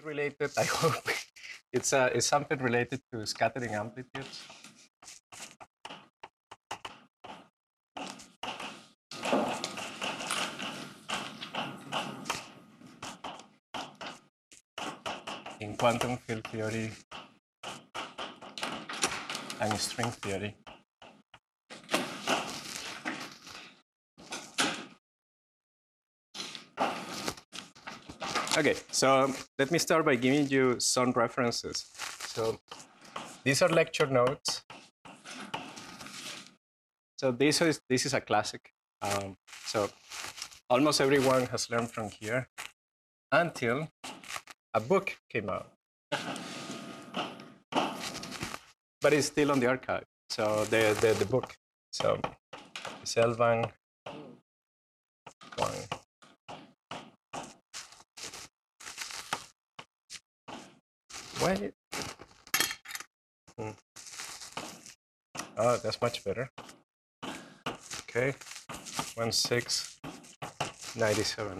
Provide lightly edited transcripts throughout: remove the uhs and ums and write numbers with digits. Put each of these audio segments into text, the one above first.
related, I hope. It's something related to scattering amplitudes. In quantum field theory and string theory. Okay, so let me start by giving you some references. So these are lecture notes. So this is a classic. So almost everyone has learned from here until a book came out. But it's still on the archive. So the book. So Selvang one. Wait. Oh, that's much better. Okay, 1697.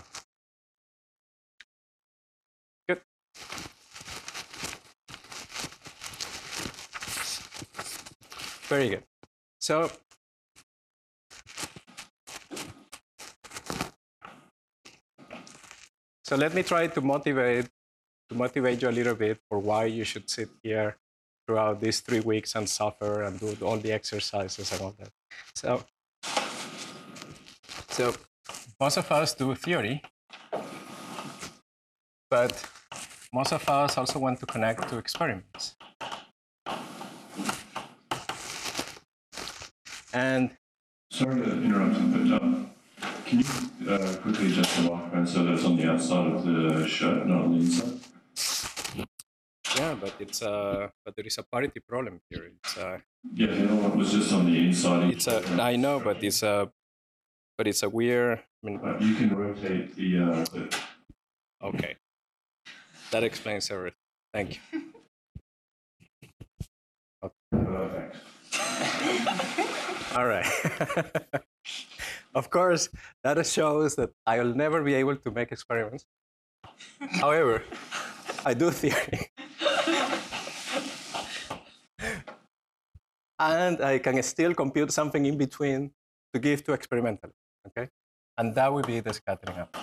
Good. Very good. So let me try to motivate you a little bit for why you should sit here throughout these 3 weeks and suffer and do all the exercises and all that. So most of us do theory, but most of us also want to connect to experiments. And sorry to interrupt, but can you quickly adjust the Walkman so that it's on the outside of the shirt, not on the inside? Yeah, but there is a parity problem here. Yeah, the other one was just on the inside. I know, but it's a weird. I mean, you can rotate the. Okay, that explains everything. Thank you. Okay. All right. Of course, that shows that I'll never be able to make experiments. However, I do theory. And I can still compute something in between to give to experimental, okay? And that would be the scattering up.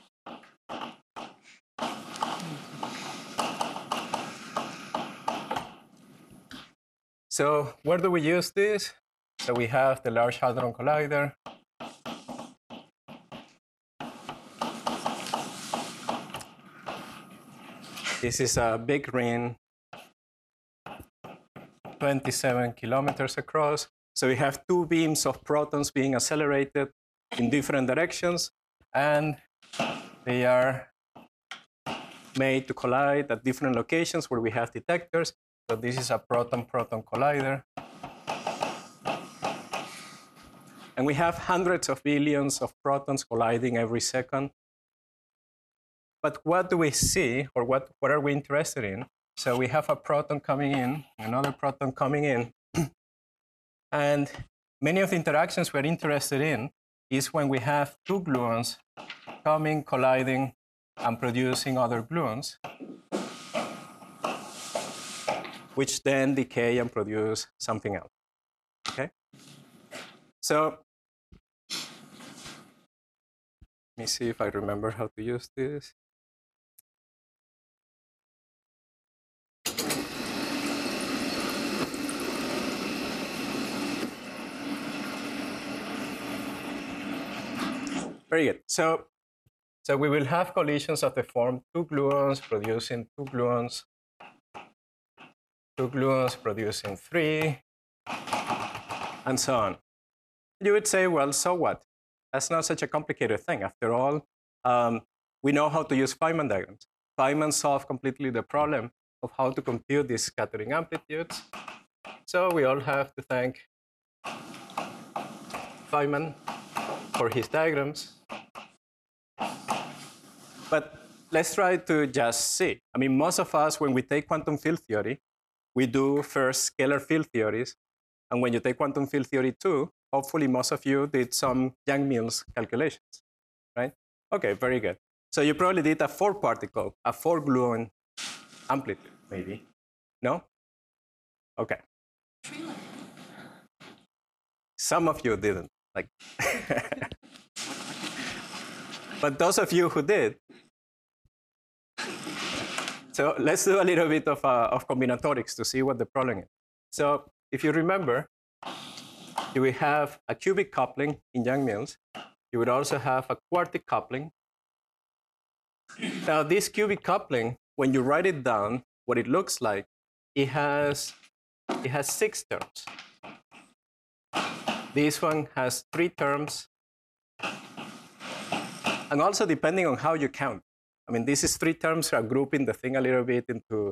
So where do we use this? So we have the Large Hadron Collider. This is a big ring, 27 kilometers across. So we have 2 beams of protons being accelerated in different directions, and they are made to collide at different locations where we have detectors. So this is a proton-proton collider. And we have hundreds of billions of protons colliding every second. But what do we see, or what are we interested in? So we have a proton coming in, another proton coming in. And many of the interactions we're interested in is when we have 2 gluons coming, colliding, and producing other gluons, which then decay and produce something else. Okay? So let me see if I remember how to use this. Very good. So we will have collisions of the form 2 gluons producing 2 gluons, 2 gluons producing 3, and so on. You would say, well, so what? That's not such a complicated thing. After all, we know how to use Feynman diagrams. Feynman solved completely the problem of how to compute these scattering amplitudes. So we all have to thank Feynman for his diagrams. But let's try to just see. I mean, most of us, when we take quantum field theory, we do first scalar field theories. And when you take quantum field theory too, hopefully most of you did some Yang-Mills calculations, right? Okay, very good. So you probably did a 4-particle, a 4-gluon amplitude, maybe. No? Okay. Some of you didn't. Like, but those of you who did, so let's do a little bit of combinatorics to see what the problem is. So if you remember, you will have a cubic coupling in Young-Mills. You would also have a quartic coupling. Now, this cubic coupling, when you write it down, what it looks like, it has 6 terms. This one has 3 terms. And also, depending on how you count. I mean, this is 3 terms are grouping the thing a little bit into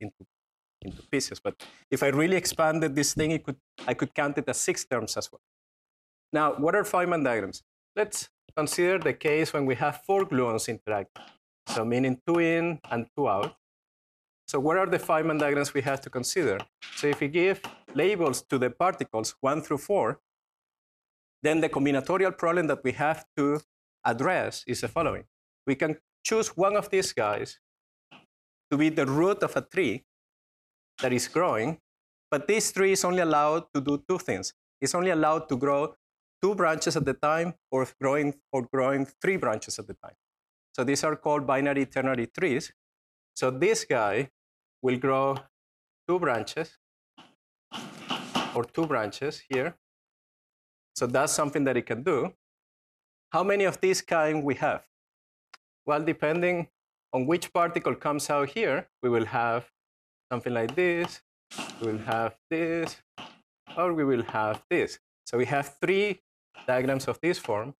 pieces. But if I really expanded this thing, I could count it as 6 terms as well. Now, what are Feynman diagrams? Let's consider the case when we have 4 gluons interacting. So meaning 2 in and 2 out. So what are the Feynman diagrams we have to consider? So if we give labels to the particles 1 through 4, then the combinatorial problem that we have to address is the following. We can choose one of these guys to be the root of a tree that is growing, but this tree is only allowed to do 2 things. It's only allowed to grow 2 branches at the time or growing 3 branches at the time. So these are called binary ternary trees. So this guy will grow 2 branches or 2 branches here. So that's something that it can do. How many of these kind we have? Well, depending on which particle comes out here, we will have something like this, we will have this, or we will have this. So we have 3 diagrams of this form.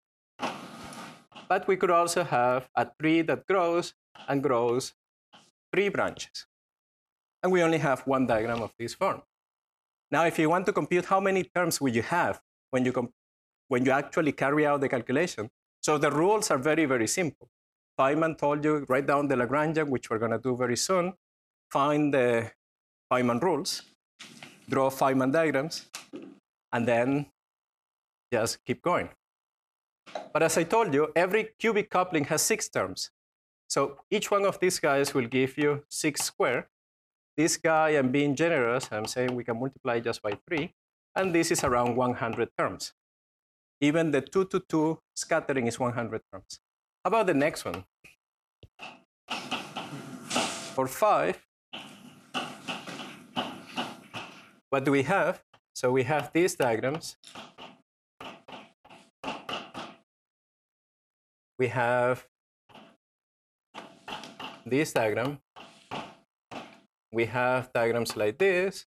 But we could also have a tree that grows and grows 3 branches. And we only have 1 diagram of this form. Now, if you want to compute how many terms will you have when you actually carry out the calculation, so the rules are very, very simple. Feynman told you, write down the Lagrangian, which we're going to do very soon, find the Feynman rules, draw Feynman diagrams, and then just keep going. But as I told you, every cubic coupling has 6 terms. So each one of these guys will give you 6 squared. This guy, I'm being generous, I'm saying we can multiply just by 3, and this is around 100 terms. Even the 2 to 2 scattering is 100 terms. How about the next one? For 5, what do we have? So we have these diagrams. We have this diagram. We have diagrams like this,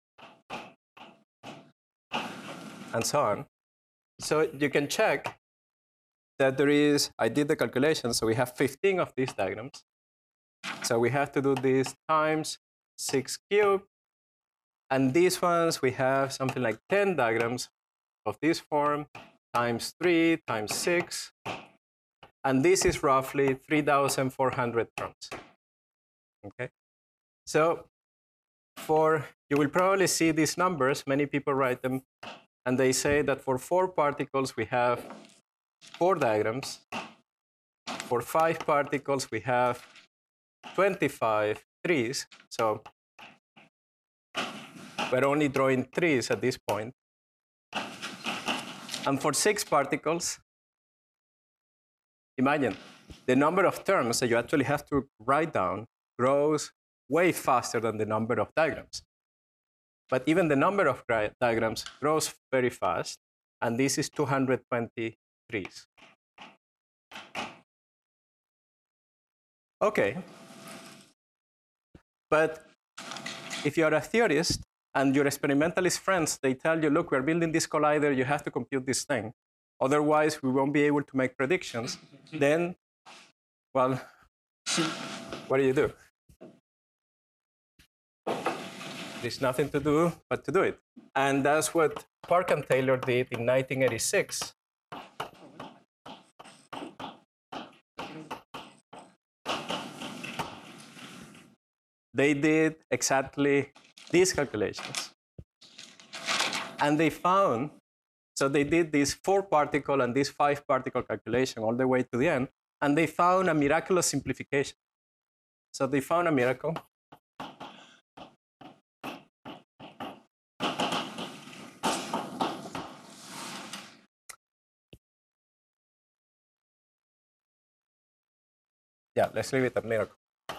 and so on. So you can check that there is, I did the calculation, so we have 15 of these diagrams. So we have to do this times 6 cubed. And these ones, we have something like 10 diagrams of this form, times 3, times 6. And this is roughly 3,400 terms. Okay? So you will probably see these numbers. Many people write them. And they say that for 4 particles, we have 4 diagrams. For 5 particles, we have 25 trees. So we're only drawing trees at this point. And for 6 particles, imagine the number of terms that you actually have to write down grows way faster than the number of diagrams. But even the number of diagrams grows very fast, and this is 220 trees. Okay. But if you're a theorist and your experimentalist friends, they tell you, look, we're building this collider, you have to compute this thing. Otherwise, we won't be able to make predictions. Then, well, what do? There's nothing to do but to do it. And that's what Park and Taylor did in 1986. They did exactly these calculations. And they found, so they did this 4-particle and this 5-particle calculation all the way to the end, and they found a miraculous simplification. So they found a miracle. Yeah, let's leave it at miracle.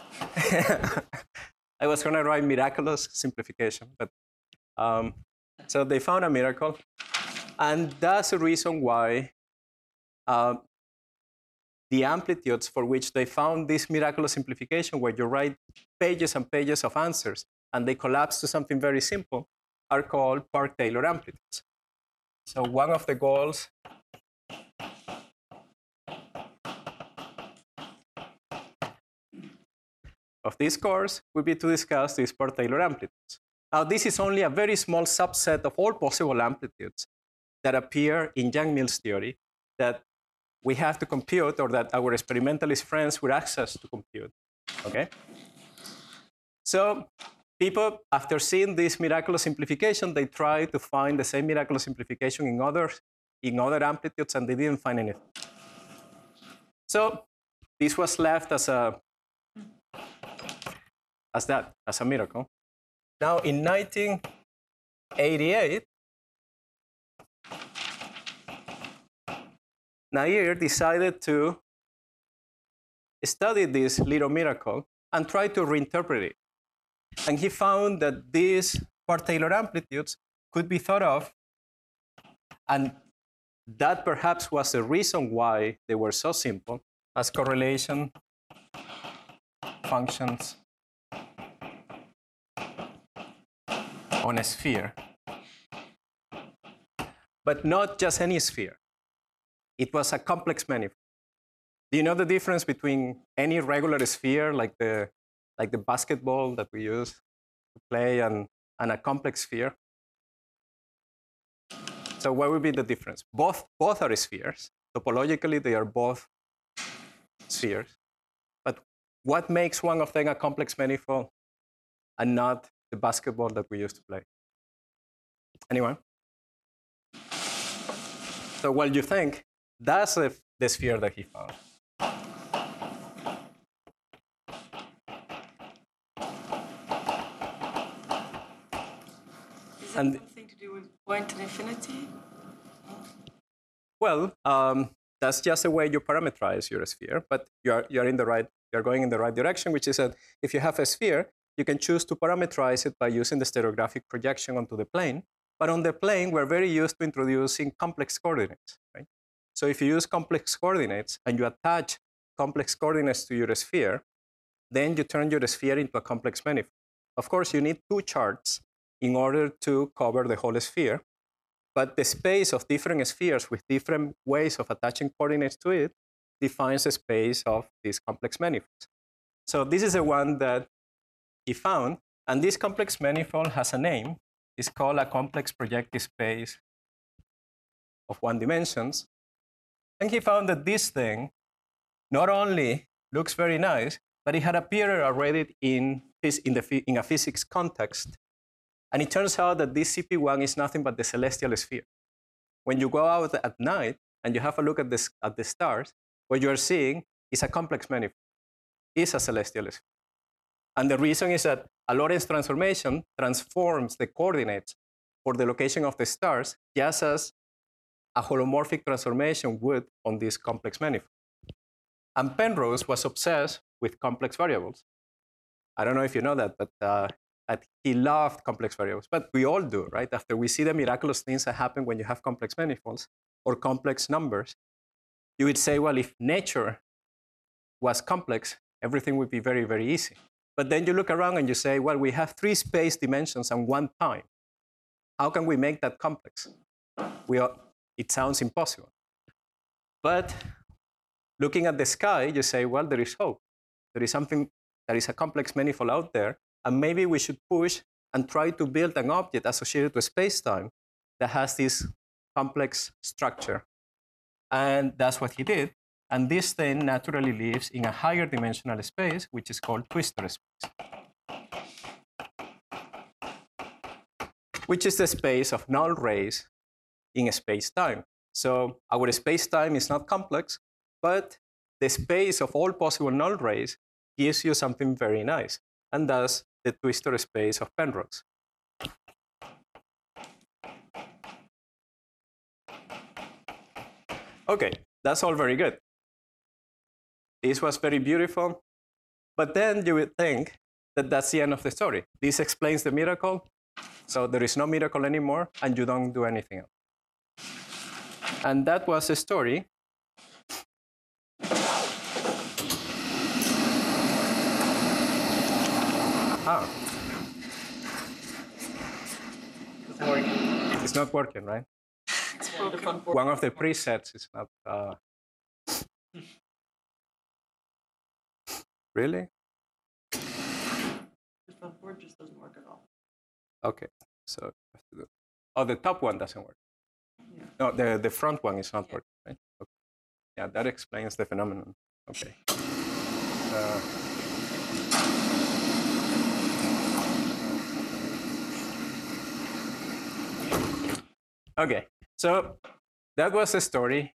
I was going to write miraculous simplification, but so they found a miracle, and that's the reason why the amplitudes for which they found this miraculous simplification, where you write pages and pages of answers and they collapse to something very simple, are called Park-Taylor amplitudes. So one of the goals of this course would be to discuss these Park-Taylor amplitudes. Now, this is only a very small subset of all possible amplitudes that appear in Yang-Mills theory that we have to compute, or that our experimentalist friends with access to compute. Okay? So people, after seeing this miraculous simplification, they try to find the same miraculous simplification in other amplitudes, and they didn't find anything. So this was left as a miracle. Now in 1988, Nair decided to study this little miracle and try to reinterpret it. And he found that these Park-Taylor amplitudes could be thought of, and that perhaps was the reason why they were so simple, as correlation functions on a sphere. But not just any sphere. It was a complex manifold. Do you know the difference between any regular sphere, like the basketball that we use to play, and a complex sphere? So what would be the difference? Both are spheres. Topologically, they are both spheres. But what makes one of them a complex manifold and not the basketball that we used to play? Anyone? So what do you think? That's the sphere that he found. Is it something to do with point and infinity? Well, that's just the way you parameterize your sphere, but you're going in the right direction, which is that if you have a sphere, you can choose to parameterize it by using the stereographic projection onto the plane. But on the plane, we're very used to introducing complex coordinates, right? So if you use complex coordinates and you attach complex coordinates to your sphere, then you turn your sphere into a complex manifold. Of course, you need two charts in order to cover the whole sphere, but the space of different spheres with different ways of attaching coordinates to it defines the space of these complex manifolds. So this is the one that he found, and this complex manifold has a name. It's called a complex projective space of one dimensions. And he found that this thing not only looks very nice, but it had appeared already in a physics context. And it turns out that this CP1 is nothing but the celestial sphere. When you go out at night and you have a look at the stars, what you are seeing is a complex manifold. It's a celestial sphere. And the reason is that a Lorentz transformation transforms the coordinates for the location of the stars, just as a holomorphic transformation would on this complex manifold. And Penrose was obsessed with complex variables. I don't know if you know that, but he loved complex variables. But we all do, right? After we see the miraculous things that happen when you have complex manifolds or complex numbers, you would say, well, if nature was complex, everything would be very, very easy. But then you look around and you say, well, we have 3 space dimensions and 1 time. How can we make that complex? It sounds impossible. But looking at the sky, you say, well, there is hope. There is something that is a complex manifold out there, and maybe we should push and try to build an object associated with space-time that has this complex structure. And that's what he did. And this thing naturally lives in a higher dimensional space, which is called twistor space, which is the space of null rays in space-time. So our space-time is not complex, but the space of all possible null rays gives you something very nice, and that's the twistor space of Penrose. Okay, that's all very good. This was very beautiful. But then you would think that that's the end of the story. This explains the miracle. So there is no miracle anymore, and you don't do anything else. And that was the story. Ah. It's not working, right? One of the presets is not. Really? The front board just doesn't work at all. Okay, so oh, the top one doesn't work. Yeah. No, the front one is not working, right? Okay. Yeah, that explains the phenomenon. Okay. Okay, so that was the story.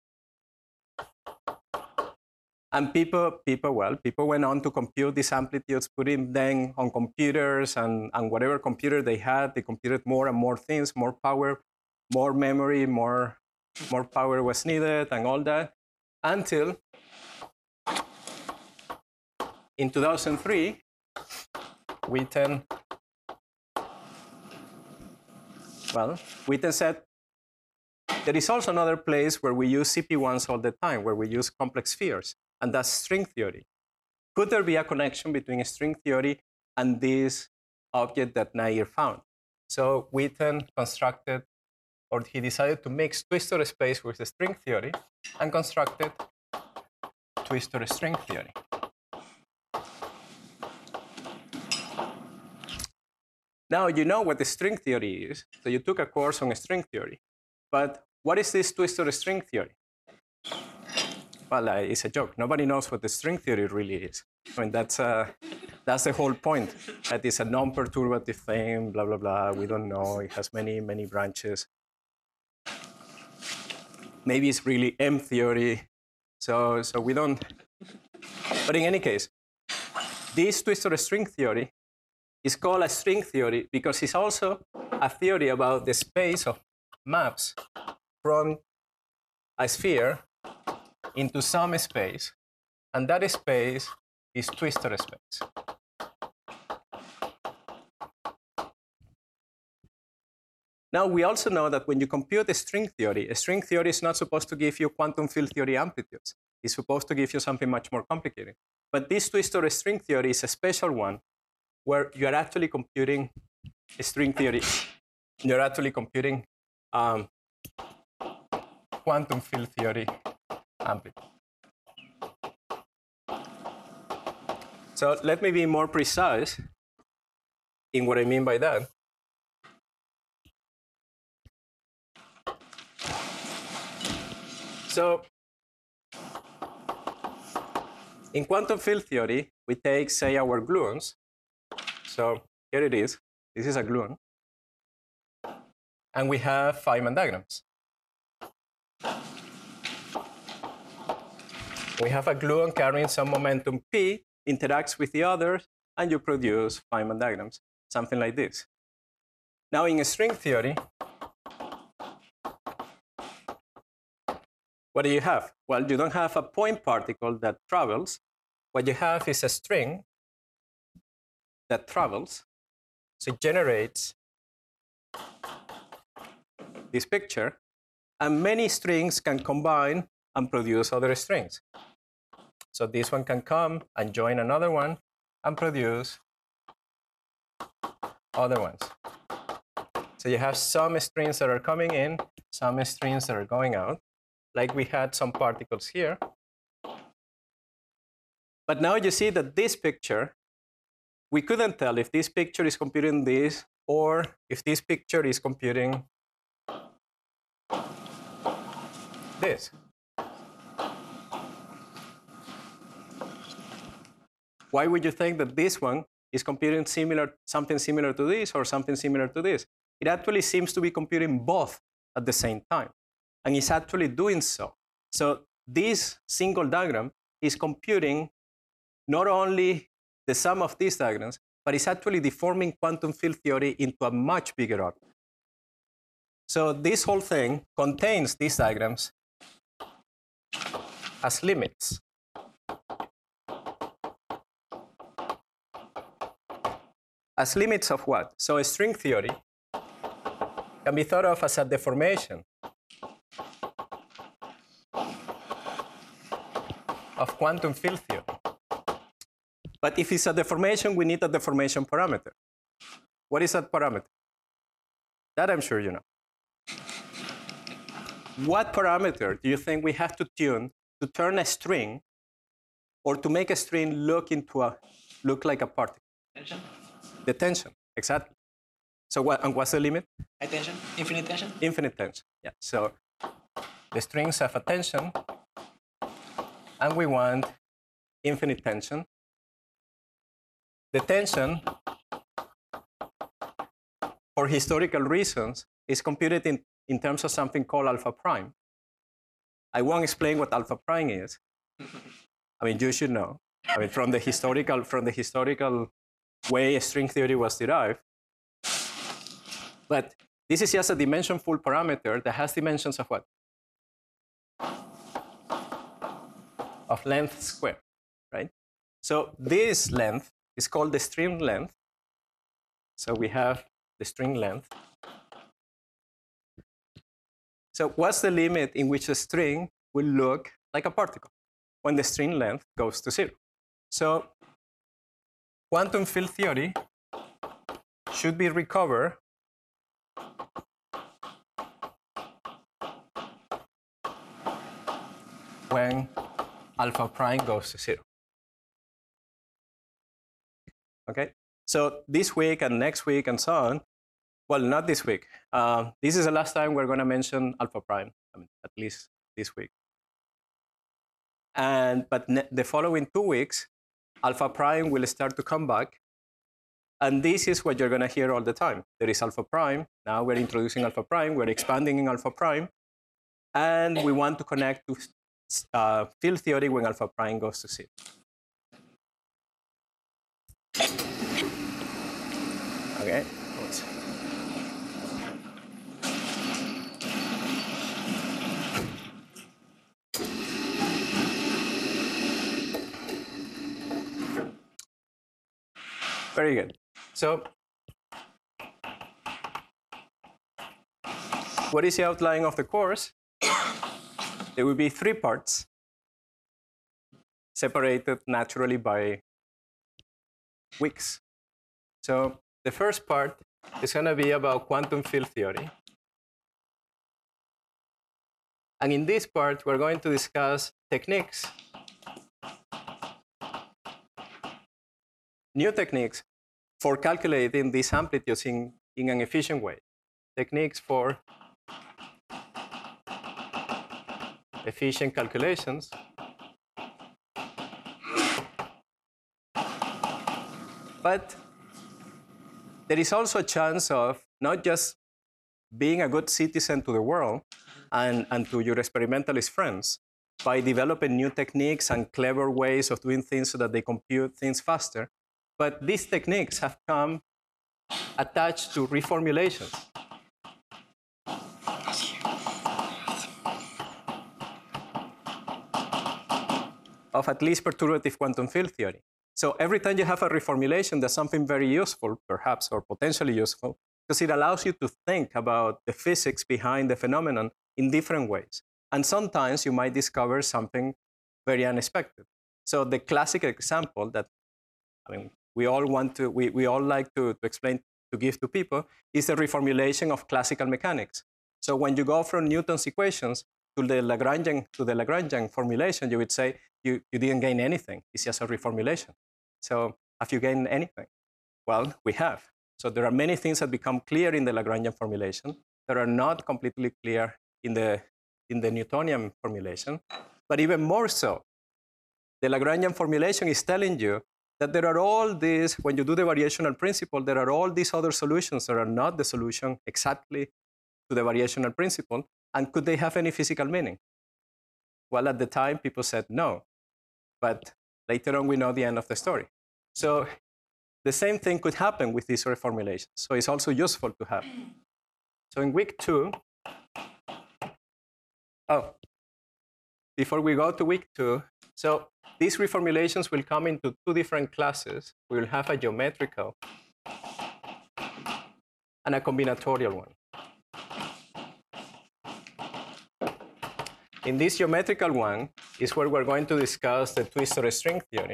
And people went on to compute these amplitudes, putting them on computers, and whatever computer they had, they computed more and more things, more power, more memory, more power was needed, and all that, until in 2003, Witten said, there is also another place where we use CP1s all the time, where we use complex spheres, and that's string theory. Could there be a connection between string theory and this object that Nair found? So Witten constructed, or he decided to mix twistor space with the string theory and constructed twistor string theory. Now you know what the string theory is, so you took a course on string theory. But what is this twistor string theory? Well, it's a joke. Nobody knows what the string theory really is. I mean, that's the whole point. That it's a non-perturbative thing, blah, blah, blah. We don't know. It has many, many branches. Maybe it's really M theory. So we don't. But in any case, this twistor string theory is called a string theory because it's also a theory about the space of maps from a sphere into some space, and that space is twistor space. Now, we also know that when you compute a string theory is not supposed to give you quantum field theory amplitudes. It's supposed to give you something much more complicated. But this twistor string theory is a special one where you are actually computing a string theory. You're actually computing quantum field theory amplitude. So let me be more precise in what I mean by that. So in quantum field theory, we take, say, our gluons. So here it is. This is a gluon. And we have Feynman diagrams. We have a gluon carrying some momentum P, interacts with the others, and you produce Feynman diagrams, something like this. Now, in string theory, what do you have? Well, you don't have a point particle that travels. What you have is a string that travels. So it generates this picture, and many strings can combine and produce other strings. So this one can come and join another one and produce other ones. So you have some strings that are coming in, some strings that are going out, like we had some particles here. But now you see that this picture, we couldn't tell if this picture is computing this or if this picture is computing this. Why would you think that this one is computing something similar to this or something similar to this? It actually seems to be computing both at the same time. And it's actually doing so. So this single diagram is computing not only the sum of these diagrams, but it's actually deforming quantum field theory into a much bigger object. So this whole thing contains these diagrams as limits. As limits of what? So a string theory can be thought of as a deformation of quantum field theory. But if it's a deformation, we need a deformation parameter. What is that parameter? That I'm sure you know. What parameter do you think we have to tune to turn a string or to make a string look like a particle? Tension? The tension, exactly. So what's the limit? High tension? Infinite tension? Infinite tension, yeah. So the strings have a tension, and we want infinite tension. The tension, for historical reasons, is computed in terms of something called alpha prime. I won't explain what alpha prime is. I mean, you should know. I mean, from the historical way string theory was derived. But this is just a dimension-full parameter that has dimensions of what? Of length squared, right? So this length is called the string length. So we have the string length. So what's the limit in which a string will look like a particle when the string length goes to 0? So quantum field theory should be recovered when alpha prime goes to 0. Okay? So this week and next week and so on, well, not this week. This is the last time we're going to mention alpha prime, I mean, at least this week. But the following 2 weeks, alpha prime will start to come back. And this is what you're going to hear all the time. There is alpha prime. Now we're introducing alpha prime. We're expanding in alpha prime. And we want to connect to field theory when alpha prime goes to 0. Okay. Very good. So what is the outline of the course? There will be 3 parts separated naturally by weeks. So the first part is going to be about quantum field theory. And in this part, we're going to discuss techniques, new techniques for calculating these amplitudes in an efficient way. Techniques for efficient calculations. But there is also a chance of not just being a good citizen to the world and to your experimentalist friends by developing new techniques and clever ways of doing things so that they compute things faster. But these techniques have come attached to reformulations. Of at least perturbative quantum field theory. So every time you have a reformulation, there's something very useful, perhaps, or potentially useful, because it allows you to think about the physics behind the phenomenon in different ways. And sometimes you might discover something very unexpected. So the classic example that, I mean, we all like to explain, to give to people, is the reformulation of classical mechanics. So when you go from Newton's equations to the Lagrangian formulation, you would say you didn't gain anything. It's just a reformulation. So have you gained anything? Well, we have. So there are many things that become clear in the Lagrangian formulation that are not completely clear in the Newtonian formulation. But even more so, the Lagrangian formulation is telling you that there are all these, when you do the variational principle, there are all these other solutions that are not the solution exactly to the variational principle. And could they have any physical meaning? Well, at the time, people said no. But later on, we know the end of the story. So the same thing could happen with these reformulations. So it's also useful to have. So in week 2, before we go to week 2, so these reformulations will come into 2 different classes. We will have a geometrical and a combinatorial one. In this geometrical one is where we're going to discuss the twistor string theory.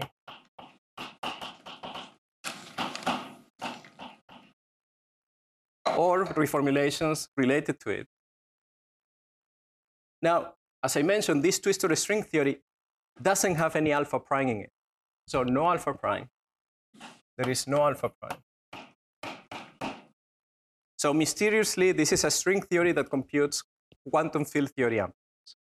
Or reformulations related to it. Now, as I mentioned, this twistor string theory doesn't have any alpha prime in it. So no alpha prime. There is no alpha prime. So mysteriously, this is a string theory that computes quantum field theory amplitudes.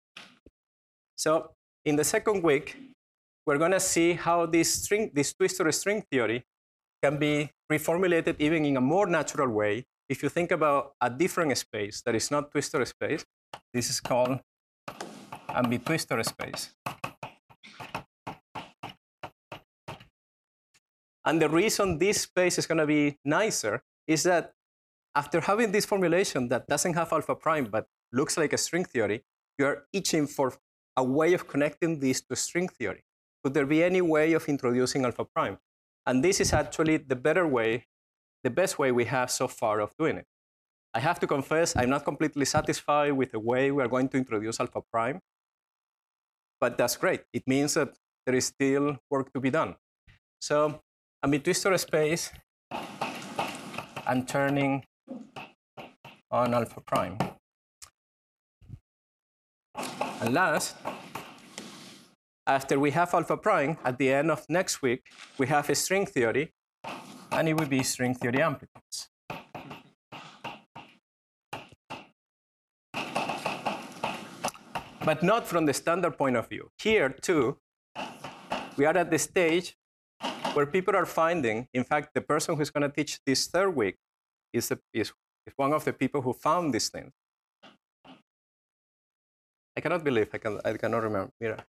So in the second week, we're going to see how this twistor string theory can be reformulated even in a more natural way. If you think about a different space that is not twistor space, this is called ambitwistor space. And the reason this space is going to be nicer is that after having this formulation that doesn't have alpha prime but looks like a string theory, you're itching for a way of connecting this to string theory. Could there be any way of introducing alpha prime? And this is actually the better way, the best way we have so far of doing it. I have to confess, I'm not completely satisfied with the way we are going to introduce alpha prime, but that's great. It means that there is still work to be done. So ambitwistor space and turning on alpha prime. And last, after we have alpha prime, at the end of next week, we have a string theory, and it will be string theory amplitudes. But not from the standard point of view. Here, too, we are at the stage where people are finding, in fact, the person who's going to teach this third week is one of the people who found this thing. I cannot believe, I cannot remember. Mira.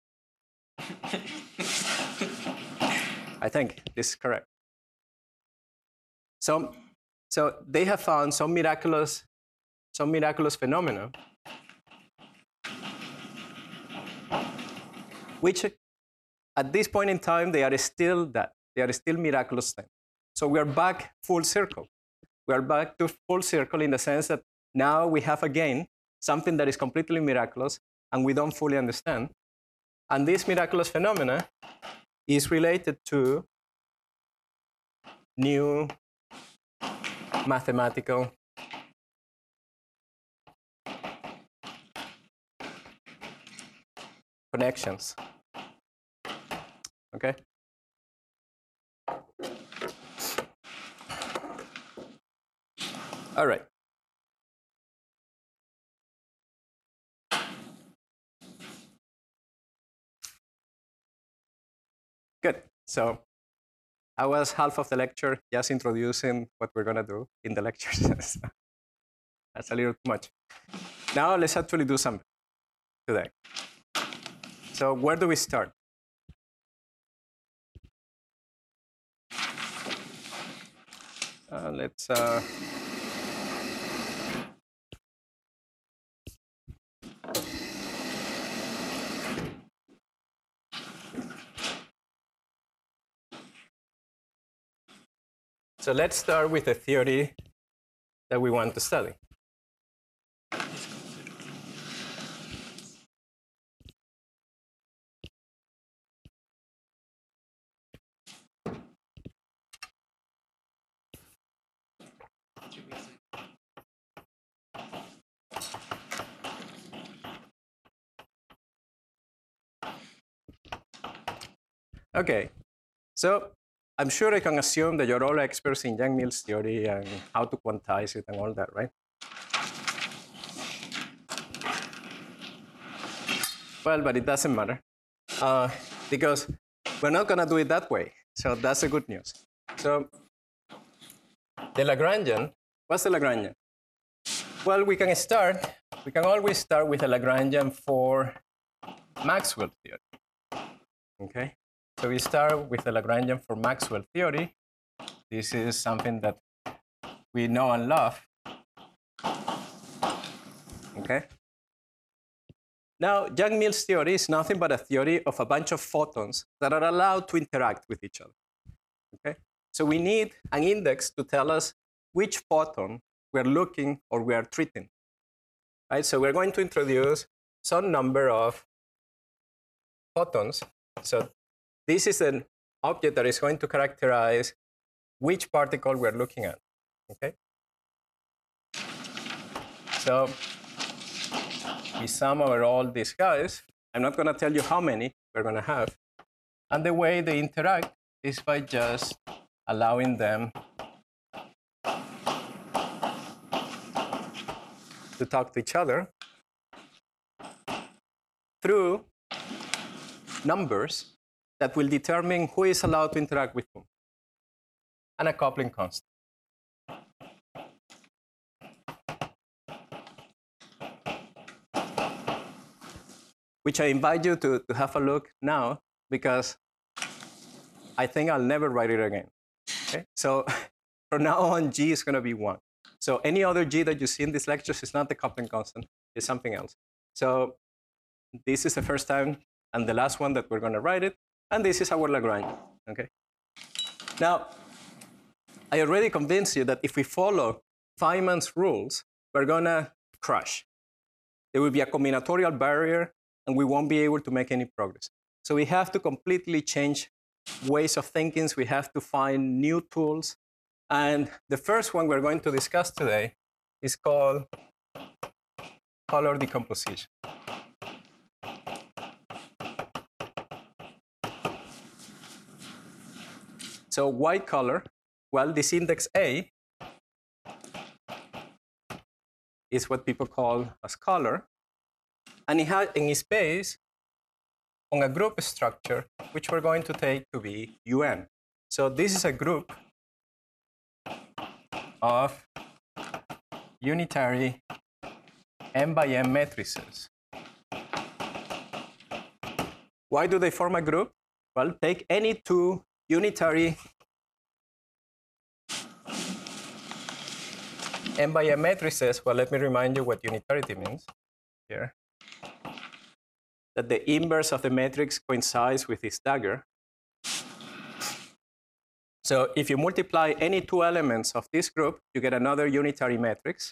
I think this is correct. So they have found some miraculous phenomena, which at this point in time, they are still miraculous things. So we are back full circle. We are back to full circle in the sense that now we have again something that is completely miraculous and we don't fully understand. And this miraculous phenomena is related to new mathematical connections. Okay? All right. Good. So I was half of the lecture just introducing what we're going to do in the lectures. That's a little too much. Now let's actually do something today. So where do we start? Let's So let's start with the theory that we want to study. Okay, so I'm sure I can assume that you're all experts in Yang-Mills theory and how to quantize it and all that, right? Well, but it doesn't matter because we're not going to do it that way. So that's the good news. So the Lagrangian, what's the Lagrangian? Well, we can always start with a Lagrangian for Maxwell theory, okay? So we start with the Lagrangian for Maxwell theory. This is something that we know and love. Okay? Now, Yang-Mills theory is nothing but a theory of a bunch of photons that are allowed to interact with each other. Okay? So we need an index to tell us which photon we're looking or we are treating. Right? So we're going to introduce some number of photons. So this is an object that is going to characterize which particle we're looking at. Okay? So we sum over all these guys. I'm not going to tell you how many we're going to have. And the way they interact is by just allowing them to talk to each other through numbers that will determine who is allowed to interact with whom, and a coupling constant. Which I invite you to have a look now, because I think I'll never write it again. Okay? So from now on, G is going to be 1. So any other G that you see in these lectures is not the coupling constant, it's something else. So this is the first time and the last one that we're going to write it, and this is our Lagrange. Okay? Now, I already convinced you that if we follow Feynman's rules, we're going to crash. There will be a combinatorial barrier, and we won't be able to make any progress. So we have to completely change ways of thinking. We have to find new tools. And the first one we're going to discuss today is called color decomposition. So white color, well, this index A is what people call as color. And it is based on a group structure, which we're going to take to be UN. So this is a group of unitary m by m matrices. Why do they form a group? Well, take any two unitary m by m matrices. Well, let me remind you what unitarity means here. That the inverse of the matrix coincides with this dagger. So if you multiply any two elements of this group, you get another unitary matrix.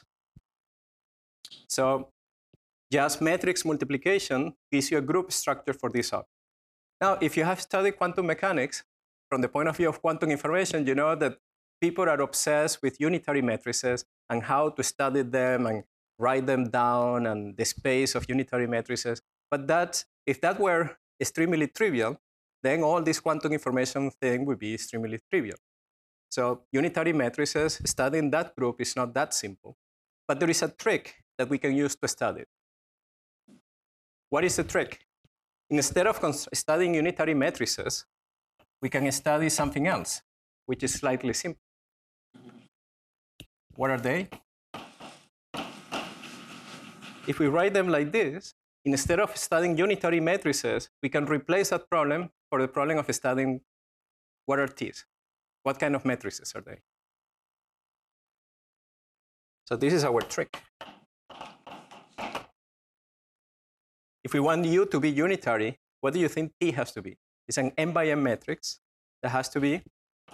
So just matrix multiplication gives you a group structure for this object. Now, if you have studied quantum mechanics, from the point of view of quantum information, you know that people are obsessed with unitary matrices and how to study them and write them down and the space of unitary matrices. But if that were extremely trivial, then all this quantum information thing would be extremely trivial. So unitary matrices, studying that group is not that simple. But there is a trick that we can use to study it. What is the trick? Instead of studying unitary matrices, we can study something else, which is slightly simple. What are they? If we write them like this, instead of studying unitary matrices, we can replace that problem for the problem of studying what are T's. What kind of matrices are they? So this is our trick. If we want U to be unitary, what do you think T has to be? It's an m by m matrix that has to be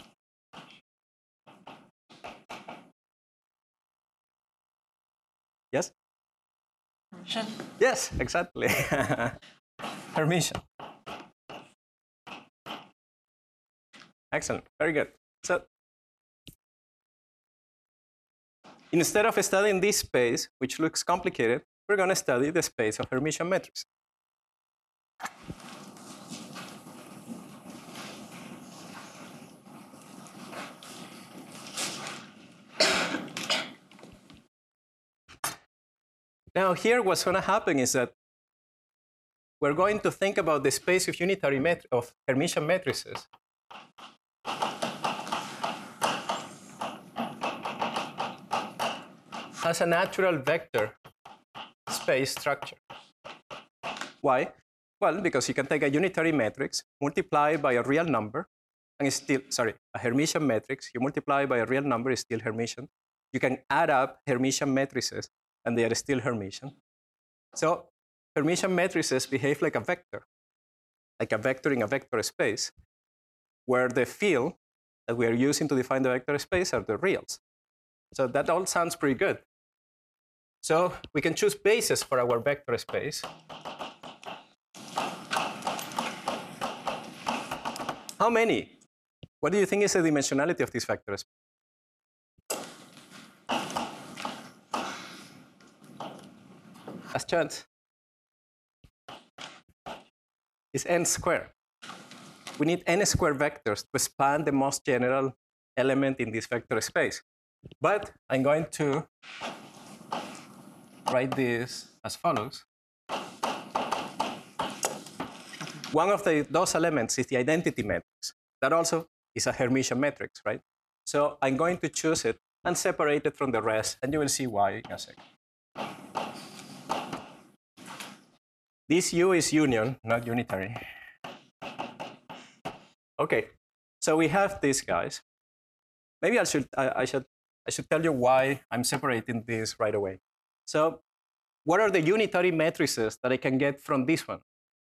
yes? Hermitian. Yes, exactly. Hermitian. Excellent, very good. So instead of studying this space, which looks complicated, we're going to study the space of Hermitian matrices. Now here what's going to happen is that we're going to think about the space of unitary of Hermitian matrices as a natural vector space structure. Why? Well, because you can take a unitary matrix, multiply by a real number, and it's still, sorry, a Hermitian matrix, you multiply by a real number, is still Hermitian. You can add up Hermitian matrices, and they are still Hermitian. So Hermitian matrices behave like a vector in a vector space, where the field that we are using to define the vector space are the reals. So that all sounds pretty good. So we can choose bases for our vector space. How many? What do you think is the dimensionality of this vector space? Last chance. It's n squared. We need n squared vectors to span the most general element in this vector space. But I'm going to write this as follows. One of those elements is the identity matrix. That also is a Hermitian matrix, right? So I'm going to choose it and separate it from the rest, and you will see why in a second. This U is union, not unitary. Okay, so we have these guys. Maybe I should tell you why I'm separating this right away. So what are the unitary matrices that I can get from this one?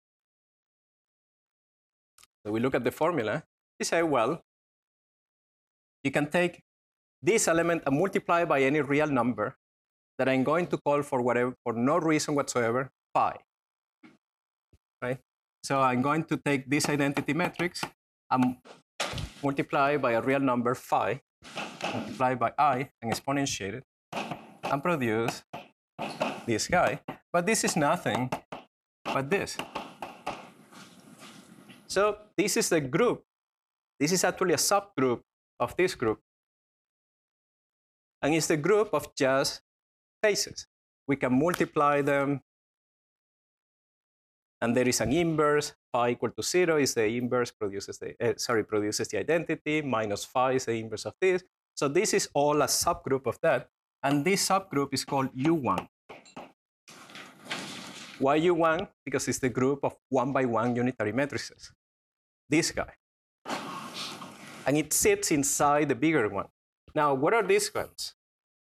So we look at the formula. We say, well, you can take this element and multiply by any real number that I'm going to call for no reason whatsoever, phi. Right? So I'm going to take this identity matrix and multiply by a real number phi, multiply by I and exponentiate it, and produce this guy. But this is nothing but this. So this is the group. This is actually a subgroup of this group. And it's the group of just faces. We can multiply them. And there is an inverse. Phi equal to 0 is the inverse, produces the identity. Minus phi is the inverse of this. So this is all a subgroup of that. And this subgroup is called U1. Why U1? Because it's the group of 1 by 1 unitary matrices. This guy. And it sits inside the bigger one. Now, what are these ones?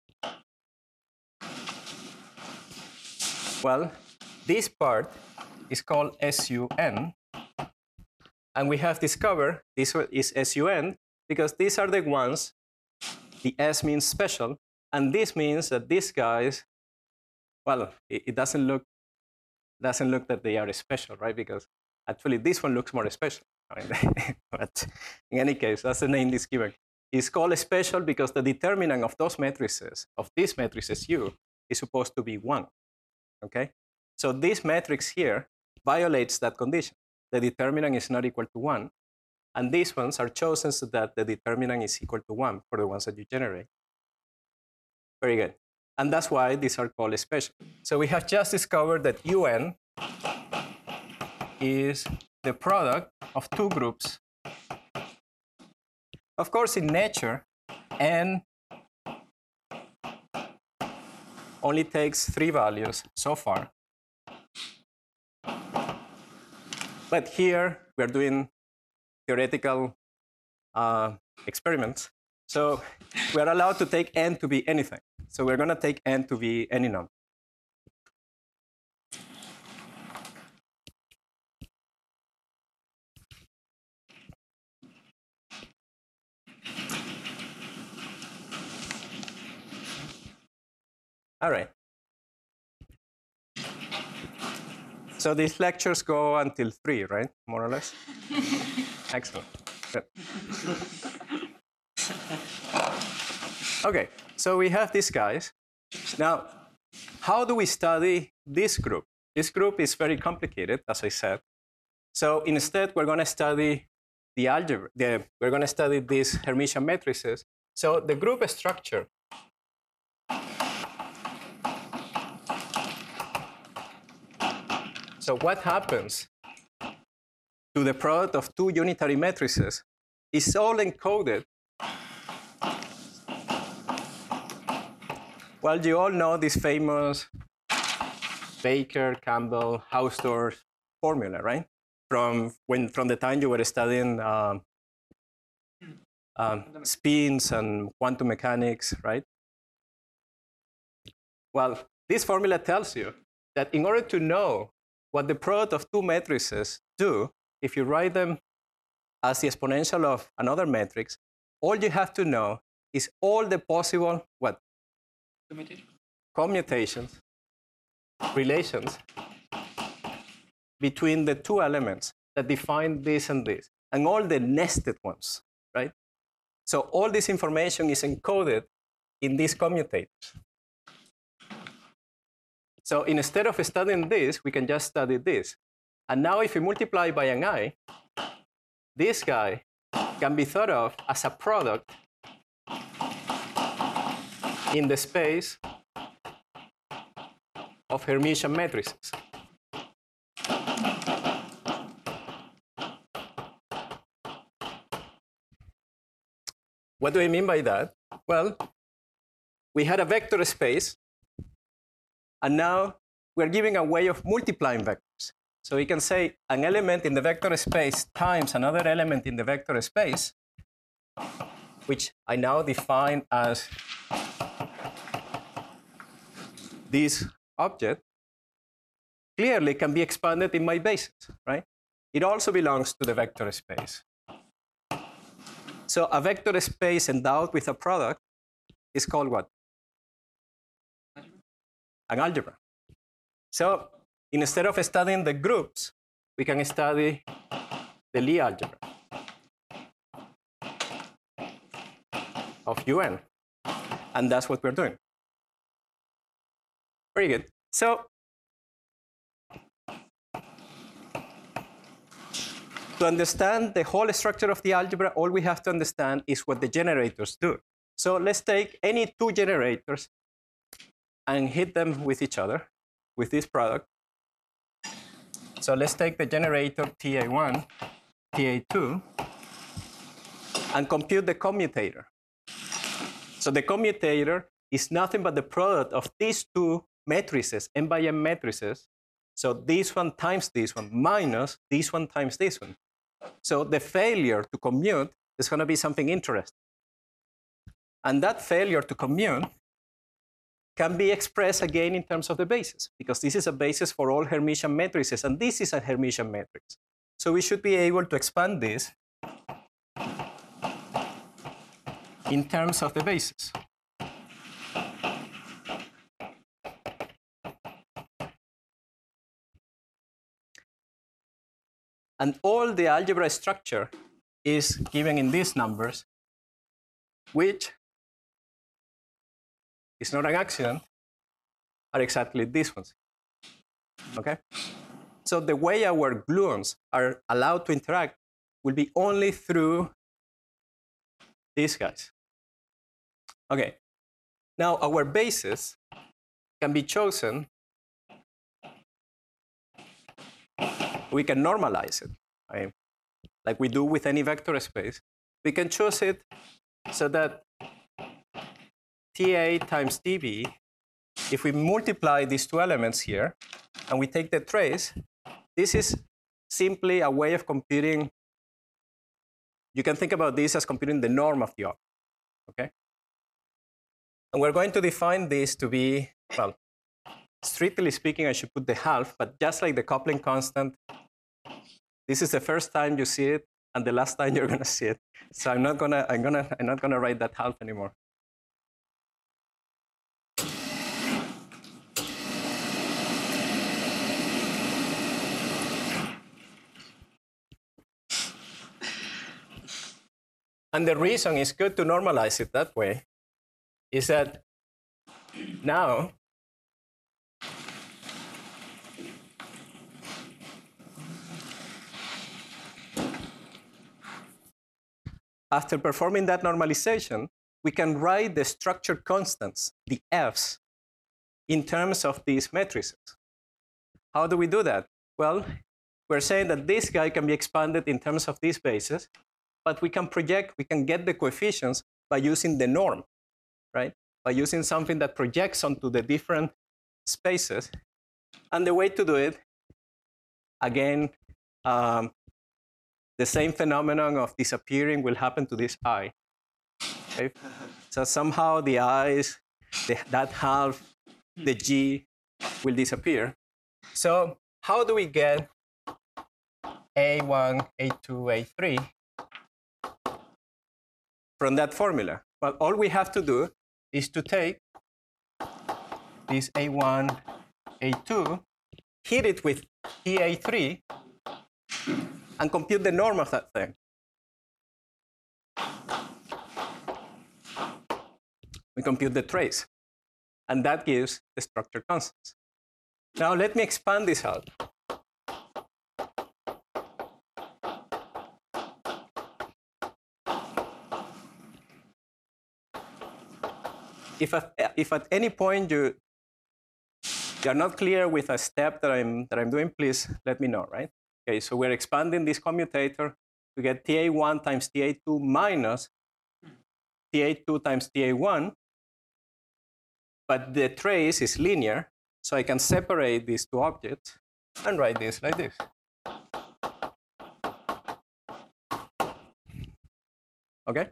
Well, this part is called SUN. And we have discovered this is SUN because these are the ones, the S means special, and this means that these guys, well, it doesn't look that they are special, right? Because actually this one looks more special. Right? But in any case, that's the name is given. It's called special because the determinant of those matrices, of these matrices U, is supposed to be 1. Okay? So this matrix here violates that condition. The determinant is not equal to 1. And these ones are chosen so that the determinant is equal to 1 for the ones that you generate. Very good. And that's why these are called special. So we have just discovered that UN is the product of two groups. Of course, in nature, N only takes 3 values so far. But here, we're doing theoretical experiments. So we're allowed to take N to be anything. So we're going to take N to be any number. All right. So these lectures go until 3, right? More or less? Excellent. Good. Okay, so we have these guys. Now, how do we study this group? This group is very complicated, as I said. So instead, we're going to study the algebra. We're going to study these Hermitian matrices. So the group structure So what happens to the product of two unitary matrices is all encoded. Well, you all know this famous Baker, Campbell, Hausdorff formula, right? From the time you were studying spins and quantum mechanics, right? Well, this formula tells you that in order to know what the product of two matrices do, if you write them as the exponential of another matrix, all you have to know is all the possible what? Commutations. Relations between the two elements that define this and this, and all the nested ones, right? So all this information is encoded in these commutators. So instead of studying this, we can just study this. And now if we multiply by an I, this guy can be thought of as a product in the space of Hermitian matrices. What do I mean by that? Well, we had a vector space, and now we're giving a way of multiplying vectors. So we can say an element in the vector space times another element in the vector space, which I now define as this object, clearly can be expanded in my basis, right? It also belongs to the vector space. So a vector space endowed with a product is called what? An algebra. So instead of studying the groups, we can study the Lie algebra of UN. And that's what we're doing. Very good. So to understand the whole structure of the algebra, all we have to understand is what the generators do. So let's take any two generators and hit them with each other, with this product. So let's take the generator TA1, TA2, and compute the commutator. So the commutator is nothing but the product of these two matrices, n by n matrices. So this one times this one minus this one times this one. So the failure to commute is going to be something interesting. And that failure to commute can be expressed again in terms of the basis, because this is a basis for all Hermitian matrices, and this is a Hermitian matrix. So we should be able to expand this in terms of the basis. And all the algebra structure is given in these numbers, which is not an accident, are exactly these ones. Okay? So the way our gluons are allowed to interact will be only through these guys. Okay. Now our basis can be chosen. We can normalize it, right? Like we do with any vector space. We can choose it so that TA times TB, if we multiply these two elements here and we take the trace, this is simply a way of computing. You can think about this as computing the norm of the object, okay? And we're going to define this to be, well, strictly speaking, I should put the half, but just like the coupling constant, this is the first time you see it and the last time you're going to see it. So I'm not going to write that half anymore. And the reason it's good to normalize it that way is that now after performing that normalization, we can write the structure constants, the Fs, in terms of these matrices. How do we do that? Well, we're saying that this guy can be expanded in terms of these bases, but we can project, we can get the coefficients by using the norm, right? By using something that projects onto the different spaces. And the way to do it, again, the same phenomenon of disappearing will happen to this I. Okay? So somehow the I's, that half, the G will disappear. So how do we get A1, A2, A3 from that formula? Well, all we have to do is to take this A1, A2, hit it with TA3, and compute the norm of that thing. We compute the trace, and that gives the structure constants. Now let me expand this out. If at any point you're not clear with a step that I'm doing, please let me know, right? Okay, so we're expanding this commutator to get TA1 times TA2 minus TA2 times TA1, but the trace is linear, so I can separate these two objects and write this like this. Okay?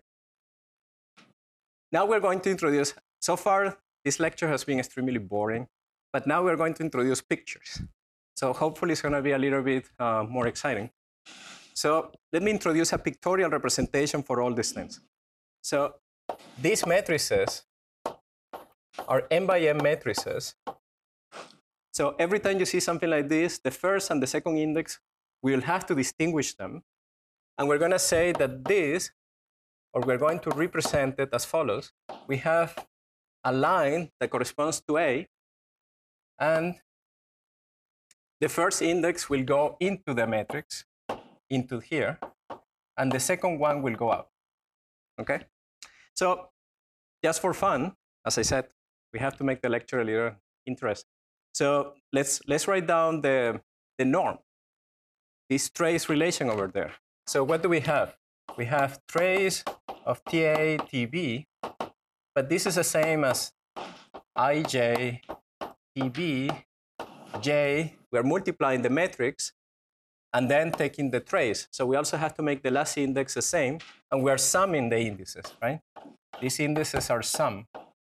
Now we're going to introduce, so far this lecture has been extremely boring, but now we're going to introduce pictures. So hopefully it's going to be a little bit more exciting. So let me introduce a pictorial representation for all these things. So these matrices are m by m matrices. So every time you see something like this, the first and the second index, we'll have to distinguish them. And we're going to say that this, or we're going to represent it as follows. We have a line that corresponds to A, and the first index will go into the matrix, into here, and the second one will go out. Okay? So just for fun, as I said, we have to make the lecture a little interesting. So let's write down the norm, this trace relation over there. So what do we have? We have trace of TA, TB, but this is the same as IJ, TB, J. We're multiplying the matrix and then taking the trace. So we also have to make the last index the same, and we are summing the indices, right? These indices are sum.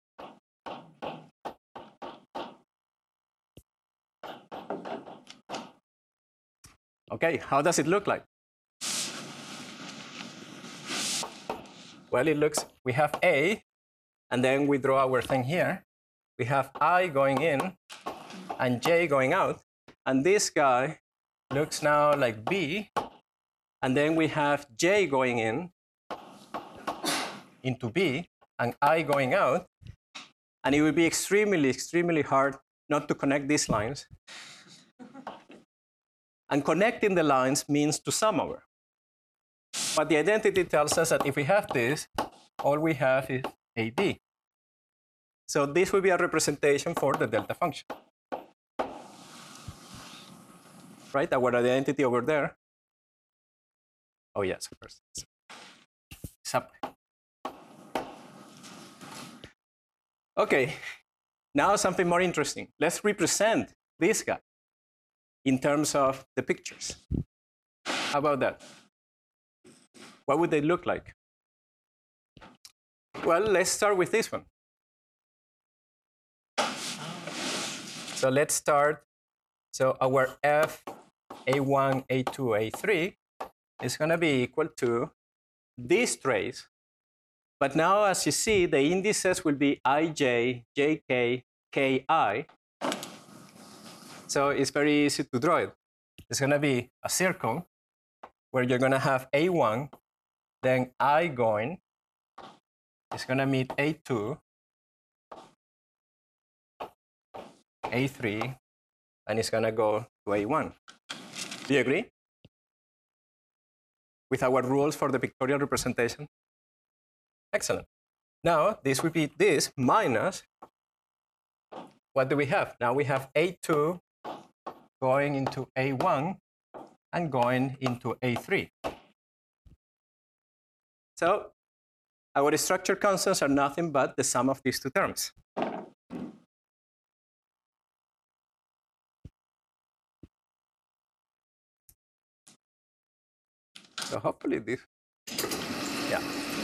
Okay, how does it look like? Well, it looks, we have A, and then we draw our thing here. We have I going in and J going out. And this guy looks now like B. And then we have J going in into B and I going out. And it will be extremely, extremely hard not to connect these lines. And connecting the lines means to sum over. But the identity tells us that if we have this, all we have is AB. So this will be a representation for the delta function. Right? Our identity over there. Oh, yes, of course. It's up. Okay, now something more interesting. Let's represent this guy in terms of the pictures. How about that? What would they look like? Well, let's start with this one. So let's start. So our F, A1, A2, A3 is going to be equal to this trace. But now, as you see, the indices will be IJ, JK, KI. So it's very easy to draw it. It's going to be a circle where you're going to have A1, then I going. It's going to meet A2, A3, and it's going to go to A1. Do you agree with our rules for the pictorial representation? Excellent. Now, this will be this minus, what do we have? Now we have A2 going into A1 and going into A3. So our structure constants are nothing but the sum of these two terms. So hopefully this, yeah.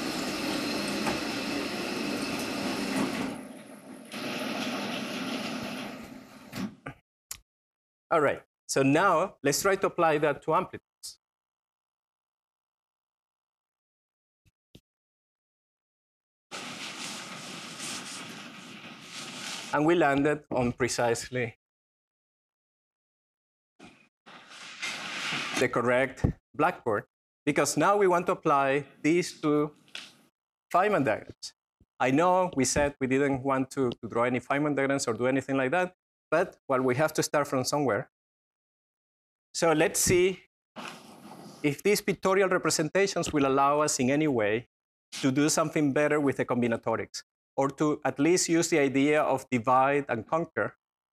All right, so now let's try to apply that to amplitudes. And we landed on precisely the correct blackboard, because now we want to apply these two Feynman diagrams. I know we said we didn't want to draw any Feynman diagrams or do anything like that, but well, we have to start from somewhere. So let's see if these pictorial representations will allow us in any way to do something better with the combinatorics, or to at least use the idea of divide and conquer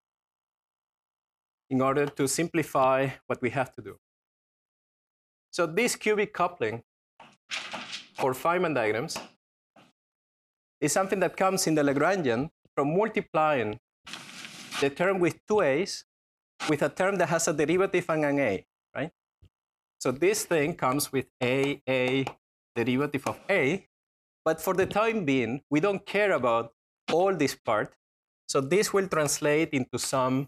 in order to simplify what we have to do. So this cubic coupling for Feynman diagrams is something that comes in the Lagrangian from multiplying the term with two a's with a term that has a derivative and an a, right? So this thing comes with a derivative of a, but for the time being, we don't care about all this part. So this will translate into some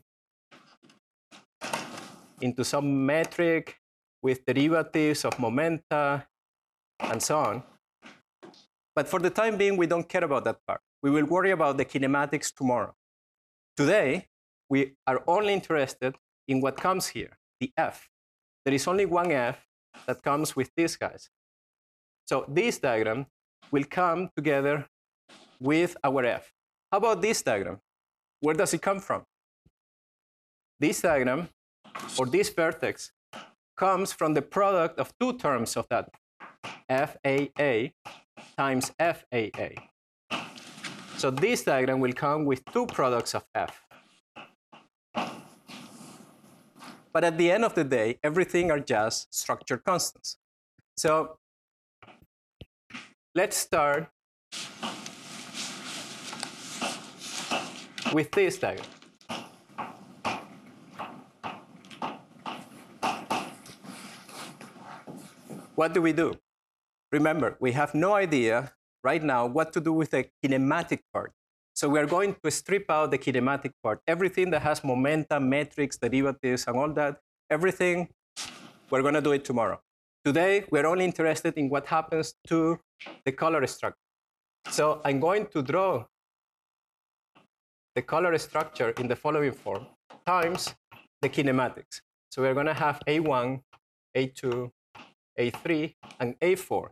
metric with derivatives of momenta and so on. But for the time being, we don't care about that part. We will worry about the kinematics tomorrow. Today, we are only interested in what comes here, the f. There is only one f that comes with these guys. So this diagram will come together with our f. How about this diagram? Where does it come from? This diagram, or this vertex, comes from the product of two terms of that FAA times FAA. So this diagram will come with two products of f. But at the end of the day, everything are just structure constants. So let's start with this diagram. What do we do? Remember, we have no idea right now what to do with the kinematic part. So we are going to strip out the kinematic part. Everything that has momenta, metrics, derivatives, and all that, everything, we're going to do it tomorrow. Today, we're only interested in what happens to the color structure. So I'm going to draw the color structure in the following form times the kinematics. So we're going to have A1, A2, A3, and A4.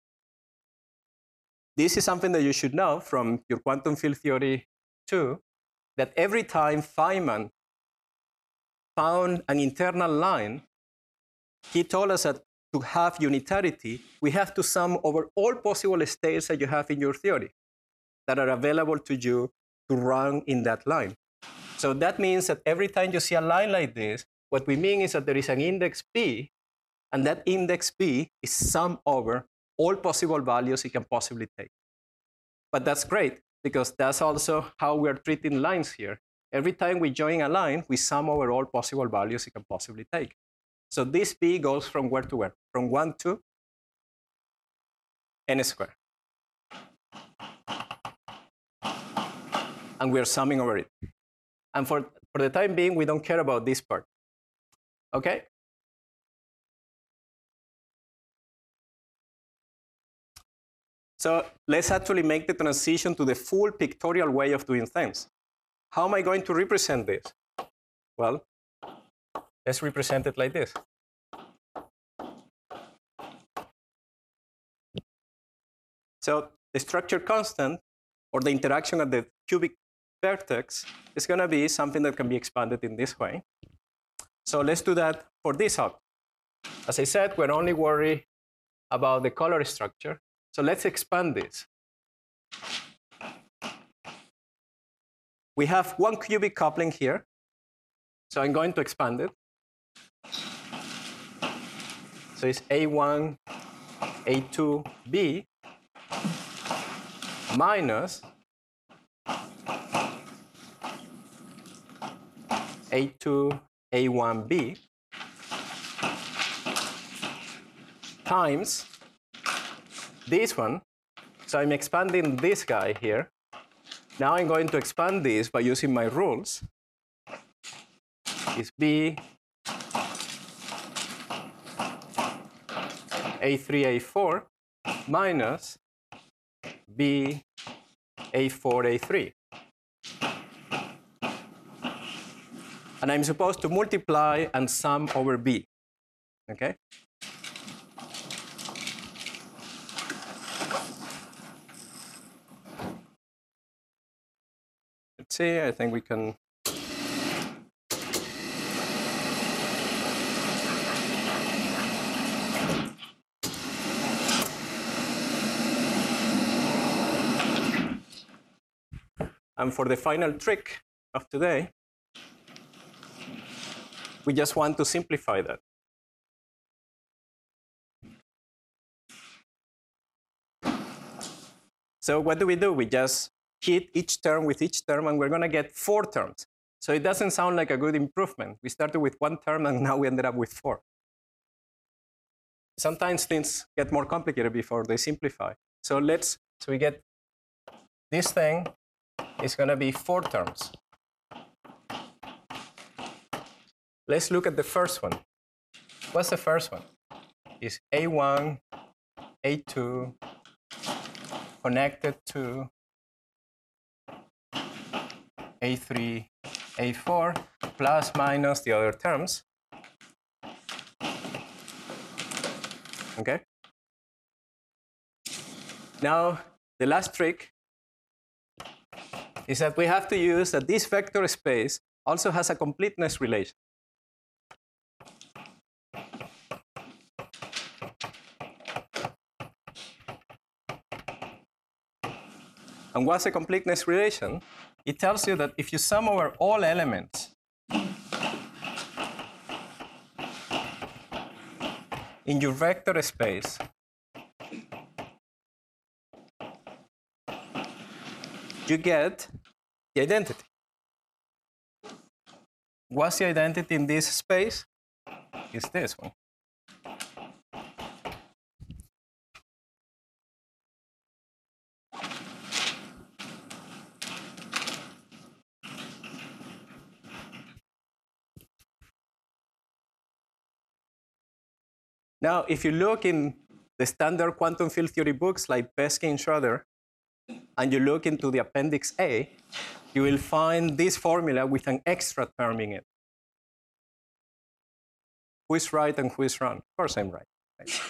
This is something that you should know from your quantum field theory 2, that every time Feynman found an internal line, he told us that to have unitarity, we have to sum over all possible states that you have in your theory that are available to you to run in that line. So that means that every time you see a line like this, what we mean is that there is an index P, and that index P is summed over all possible values it can possibly take. But that's great, because that's also how we are treating lines here. Every time we join a line, we sum over all possible values it can possibly take. So this P goes from where to where? From 1 to n squared. And we're summing over it. And for the time being, we don't care about this part. Okay? So let's actually make the transition to the full pictorial way of doing things. How am I going to represent this? Well, let's represent it like this. So the structure constant, or the interaction at the cubic vertex, is going to be something that can be expanded in this way. So let's do that for this object. As I said, we're only worried about the color structure. So let's expand this. We have one cubic coupling here. So I'm going to expand it. So it's A1, A2, B minus A2, A1, B times this one. So I'm expanding this guy here. Now I'm going to expand this by using my rules. It's B, A3, A4 minus B, A4, A3. And I'm supposed to multiply and sum over B. Okay? Let's see, I think we can. And for the final trick of today, we just want to simplify that. So what do? We just hit each term with each term, and we're going to get 4 terms. So it doesn't sound like a good improvement. We started with 1 term, and now we ended up with 4. Sometimes things get more complicated before they simplify. So we get this thing is going to be 4 terms. Let's look at the first one. What's the first one? It's A1, A2, connected to A3, A4, plus minus the other terms. Okay? Now, the last trick is that we have to use that this vector space also has a completeness relation. And what's a completeness relation? It tells you that if you sum over all elements in your vector space, you get the identity. What's the identity in this space? It's this one. Now, if you look in the standard quantum field theory books like Pesky and Schroeder, and you look into the Appendix A, you will find this formula with an extra term in it. Who is right and who is wrong? Of course I'm right.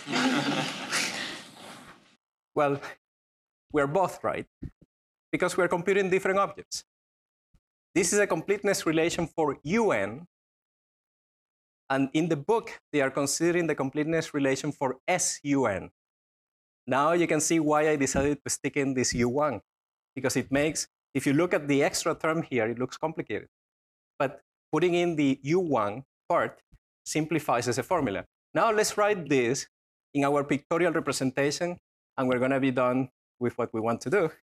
Well, we're both right, because we're computing different objects. This is a completeness relation for UN, and in the book, they are considering the completeness relation for SUN. Now you can see why I decided to stick in this U1, because it makes, if you look at the extra term here, it looks complicated. But putting in the U1 part simplifies as a formula. Now let's write this in our pictorial representation, and we're going to be done with what we want to do.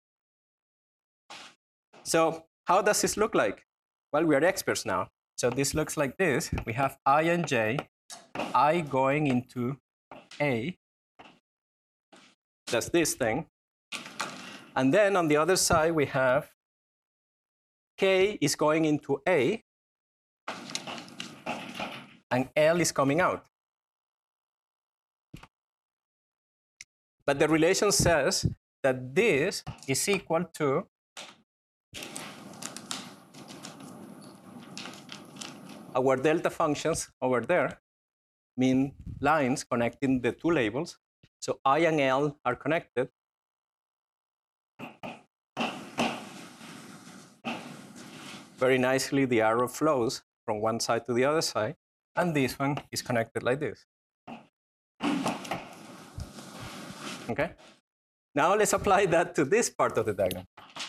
So how does this look like? Well, we are experts now. So this looks like this. We have I and J, I going into A. That's this thing. And then on the other side, we have K is going into A, and L is coming out. But the relation says that this is equal to our delta functions over there, mean lines connecting the 2 labels. So I and L are connected. Very nicely, the arrow flows from one side to the other side, and this one is connected like this. Okay? Now let's apply that to this part of the diagram.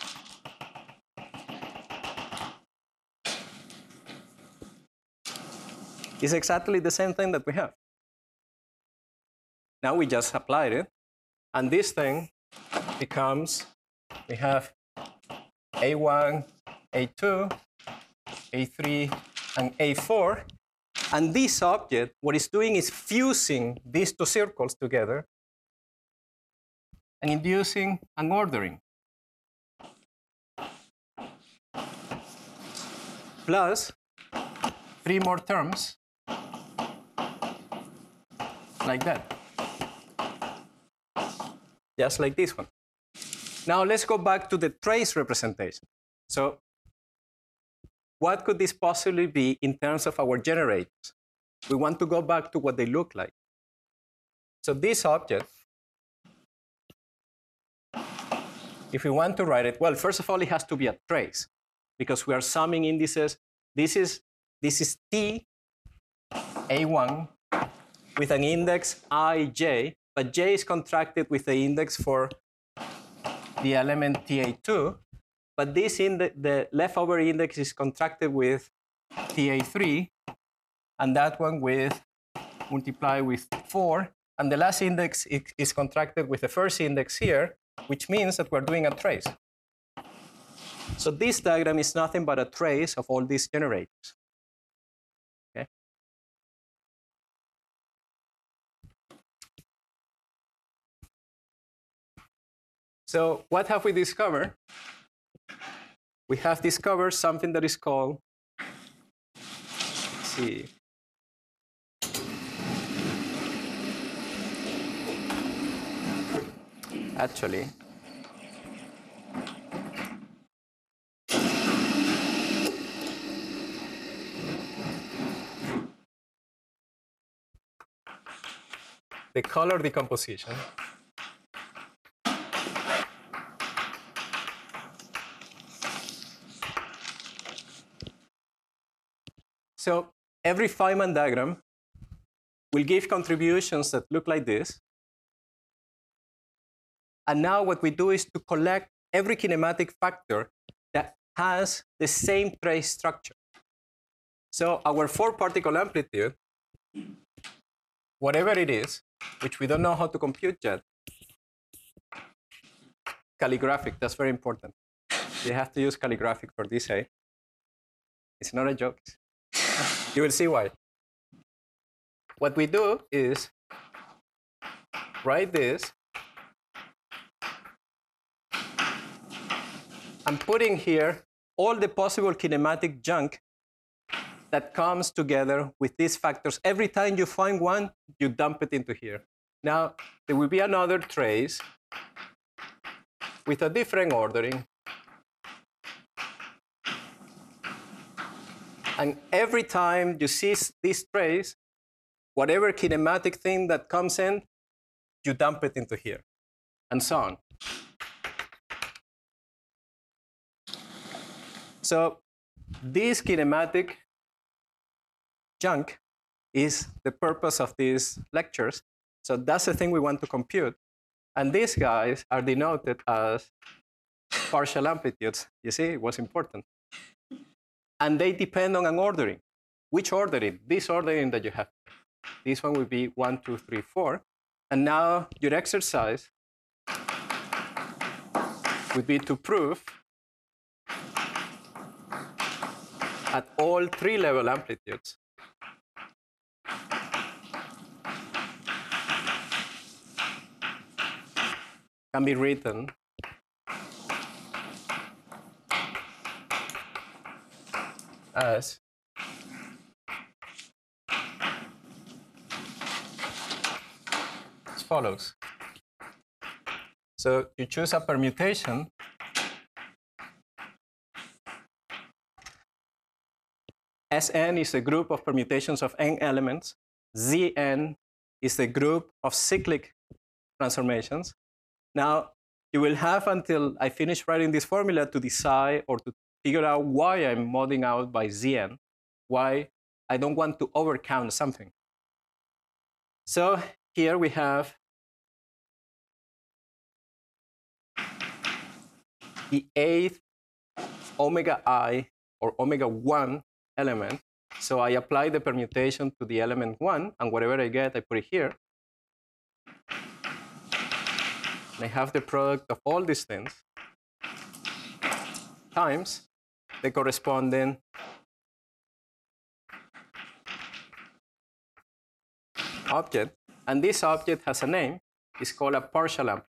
It's exactly the same thing that we have. Now we just applied it, and this thing becomes, we have A1, A2, A3, and A4. And this object, what it's doing is fusing these 2 circles together and inducing an ordering. Plus 3 more terms like that. Just like this one. Now let's go back to the trace representation. So what could this possibly be in terms of our generators? We want to go back to what they look like. So this object, if we want to write it, well, first of all, it has to be a trace because we are summing indices. This is T A1 with an index ij, but j is contracted with the index for the element Ta2, but this the leftover index is contracted with Ta3, and that one with multiply with 4, and the last index is contracted with the first index here, which means that we're doing a trace. So this diagram is nothing but a trace of all these generators. Okay? So what have we discovered? We have discovered something that is called, let's see, actually, the color decomposition. So every Feynman diagram will give contributions that look like this. And now what we do is to collect every kinematic factor that has the same trace structure. So our 4-particle amplitude, whatever it is, which we don't know how to compute yet, calligraphic, that's very important. You have to use calligraphic for this, eh? It's not a joke. You will see why. What we do is write this and putting here all the possible kinematic junk that comes together with these factors. Every time you find one, you dump it into here. Now, there will be another trace with a different ordering. And every time you see this trace, whatever kinematic thing that comes in, you dump it into here, and so on. So this kinematic junk is the purpose of these lectures. So that's the thing we want to compute. And these guys are denoted as partial amplitudes. You see, it was important. And they depend on an ordering. Which ordering? This ordering that you have. This one will be 1, 2, 3, 4. And now your exercise would be to prove at all 3 level amplitudes can be written as follows. So you choose a permutation Sn is a group of permutations of n elements. Zn is a group of cyclic transformations. Now, you will have until I finish writing this formula to decide or to figure out why I'm modding out by Zn, why I don't want to overcount something. So here we have the 8th omega I or omega 1 element. So I apply the permutation to the element 1, and whatever I get, I put it here. And I have the product of all these things times the corresponding object. And this object has a name. It's called a partial amplitude.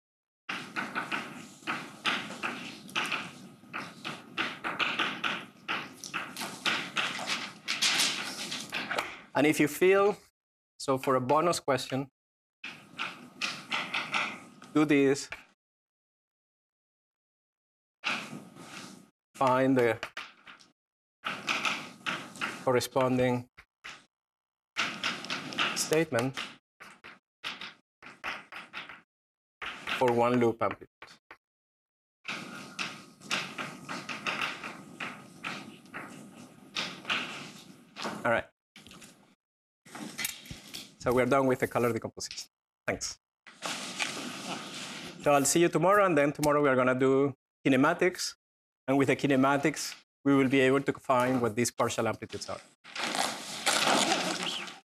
And if you feel, so for a bonus question, do this, find the corresponding statement for one loop amplitude. All right. So we're done with the color decomposition. Thanks. So I'll see you tomorrow, and then tomorrow we are going to do kinematics. And with the kinematics, we will be able to find what these partial amplitudes are.